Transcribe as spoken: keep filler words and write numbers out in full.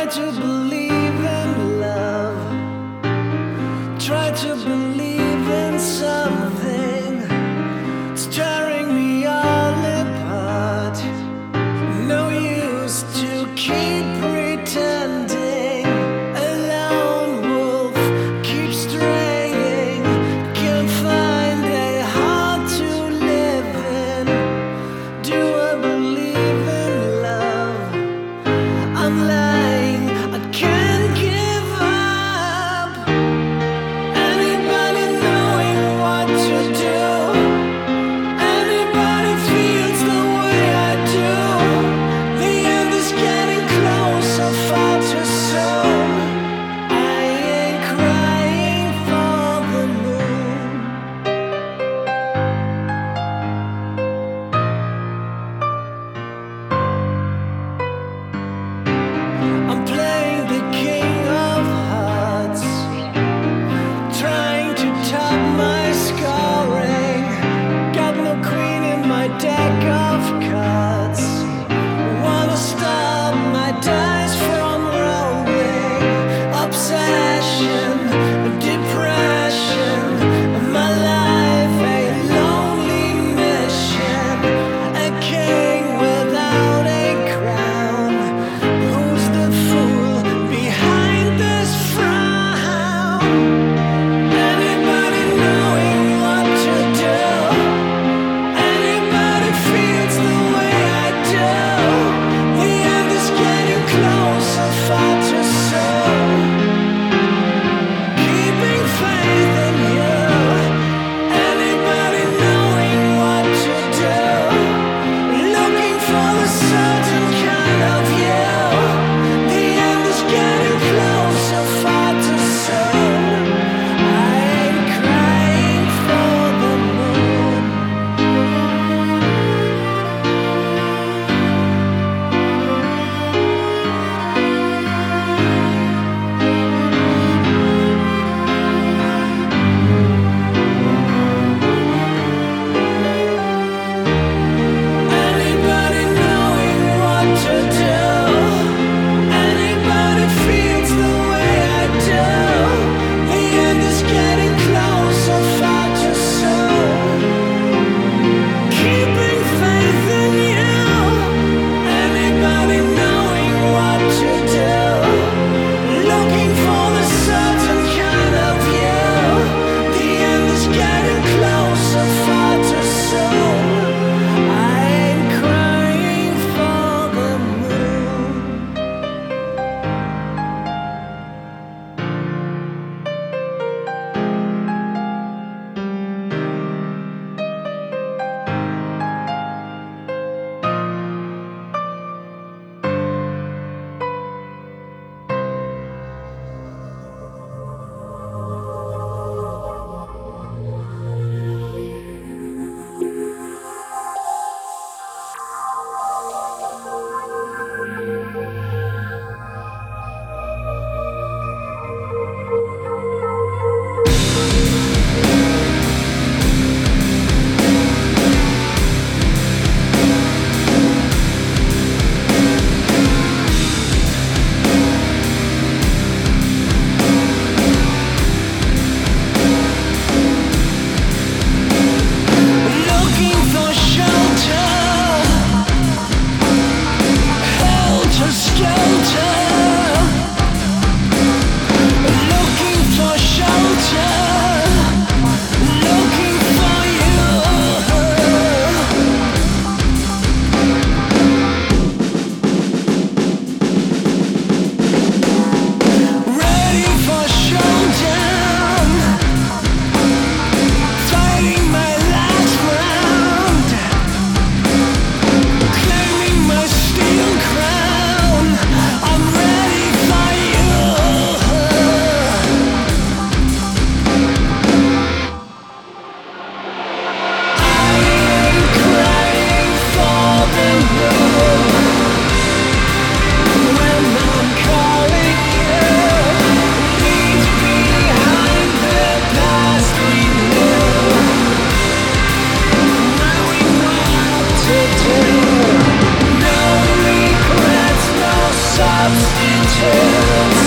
to believe in love. Try to believe in something. It's tearing me all apart. No use to keep pretending. A lone wolf keeps straying. Can't find a heart to live in. Do I believe in love? I'm lying, I can't give up. Anybody knowing what to do? Anybody feels the way I do? The end is getting closer, far too soon. I ain't crying for the moon. I'm playing the king of hearts, trying to top my scoring. Got no queen in my deck of cards. Wanna stop my dice from rolling. Obsession, depression, my life a lonely mission. A king without a crown. Who's the fool behind this frown? Anybody knowing what to do? Anybody feels the way I do? The end is getting closer, far too soon. Keeping faith in you. Anybody knowing what to do? Looking for a certain kind of you. The end is getting closer, far too soon. I ain't crying for the moon. Anybody knowing what to do? Anybody feels the way I do? The end is getting closer, far too soon. Keeping faith in you. Anybody knowing what to do? Looking for a certain kind of you. The end is getting closer, far too soon. I ain't crying for the moon. Looking for shelter, helter skelter. Looking for shelter, looking for you. Ready for showdown, fighting my last round, claiming my steel crown. I'm ready for you. I ain't crying for the moon. When I'm calling you, leave behind the past we knew. Knowing what to do. No regrets, no substitute. to